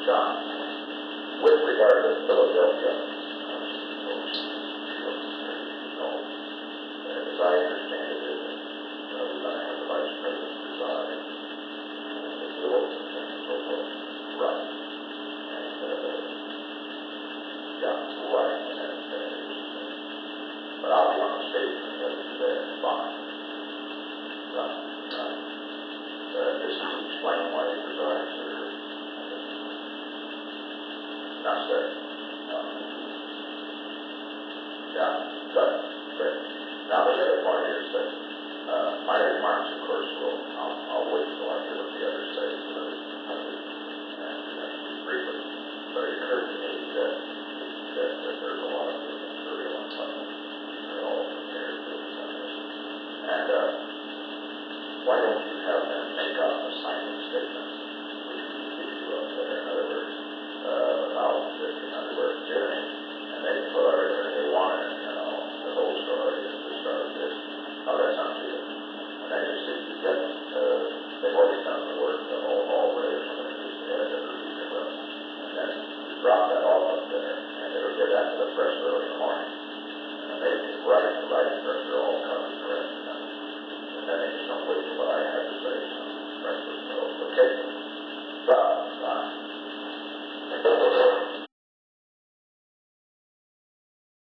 John, with regard to Philadelphia, as I understand it, we're going to have the Vice President preside, the guilds and so forth. Right. And, yeah, right. But I'll be on the stage when the others are there. Fine. Right. Does he explain why he presides, or not, sir? Yeah, good. Great. Now, the other point is that my remarks, of course, I'll wait till I hear what the others say, and briefly. But it occurred to me that there's a lot of good material on something. These are all prepared things on this. And why don't you have them make up a signing statement, which we issue up there, in other words, 1,050, words, and they can put everything they want in it, the whole story, and we started this. How that sound to you? And then you see, you get, they've already done the work, already, and just add the review to it. And then you drop that off up there, and it'll get that to the press early in the morning. And they can write the press, they're all covered correct. And then they just don't wait till I have